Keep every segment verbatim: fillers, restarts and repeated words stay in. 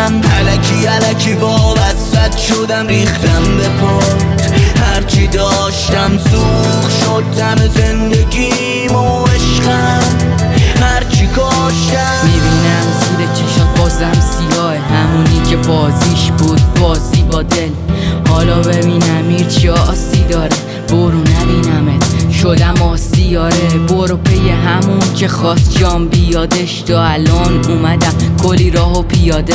ریختم، الکی الکی وابست شدم ریختم به پات. هرچی داشتم سوخ شد تم زندگیم و عشقم، هرچی کاشتم. میبینم زیر چشات بازم سیاه، همونی که بازیش بود بازی با دل. حالا ببینم میر چی آسی داره، برو نبینمت شدم آسیاره. برو پی همون که خواست جام بیادش، تا الان اومدم کلی راهو پیاده.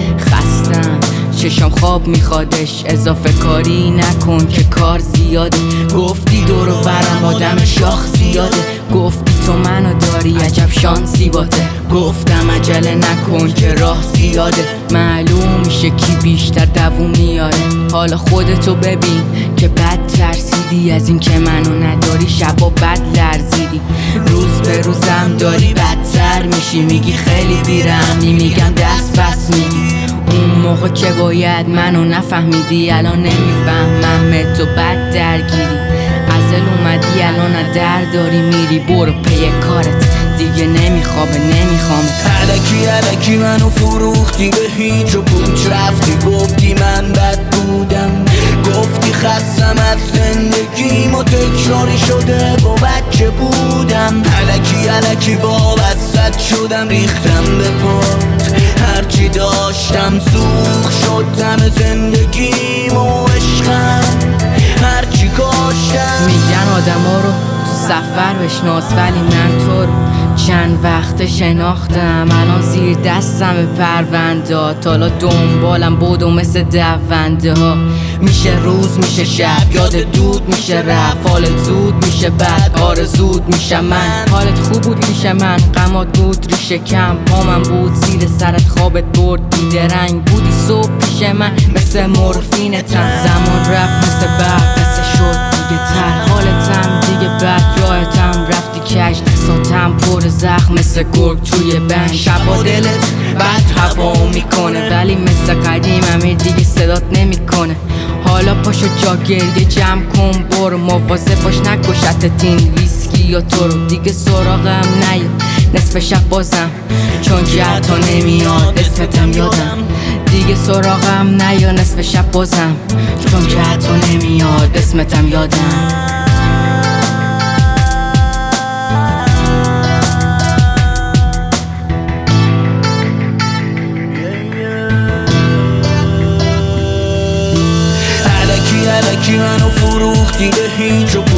خستم چشم خواب میخوادش، اضافه کاری نکن که کار زیاده. گفتی دور و برم آدم شاخ زیاده، گفتی تو منو داری عجب شانسی باته. گفتم عجله نکن که راه زیاده، معلوم میشه کی بیشتر دووم میاره. حالا خودتو ببین که بد ترسیدی از این که منو نداری، شبا بد لرزیدی، روز به روزم داری بدتر میشی. میگی خیلی بیرحمی، میگم دست بس میگی. اون موقع که باید منو نفهمیدی، الان نمیفهمم تو بد درگیری. ازل اومدی الان در داری میری، برو پی کارت دیگه نمیخوابه نمیخوام. الکی الکی منو فروختی به هیچ و پوچ، رفتی گفتی من بد بودم، گفتی خستم از زندگیم و تکراری شده و بچه بودم. الکی الکی وابست شدم ریختم به پات، هرچی داشتم سوخ شد تم زندگیم و عشقم، هرچی کاشتم. میگن آدم ها رو تو سفر بشناس، ولی من تو رو چند وقت شناختم. الان زیر دستم پرونده، حالا دنبالم بود و مثل دونده ها. میشه روز میشه شب، یاد دود میشه رفت، حالت زود میشه بد، آرزود میشه من. حالت خوب بود میشه من، غمات بود ریشه کم، پامم بود زیر سرت خوابت برد بیدرنگ. بودی صبح پیش من مثل مورفینتم، زمان رفت مثل برق مثل شد دیگه تر. حالتم دیگه بد، راحتم رفتی کش، دستاتم پر زخم مثل گرگ توی بند. شبا دلت بد هوا میکنه، ولی مثل قدیم امیر دیگه صدات نمیکنه. حالا پاشو جا گریه جمع کن، برو مواظب باش نکشتت این ویسکی یا تو رو. دیگه سراغم نیا نصف شب بازم، چون که حتی نمیاد اسمتم یادم. دیگه سراغم نیا نصف شب بازم، چون که حتی نمیاد اسمتم یادم. الکی منو فروختی به هیچ و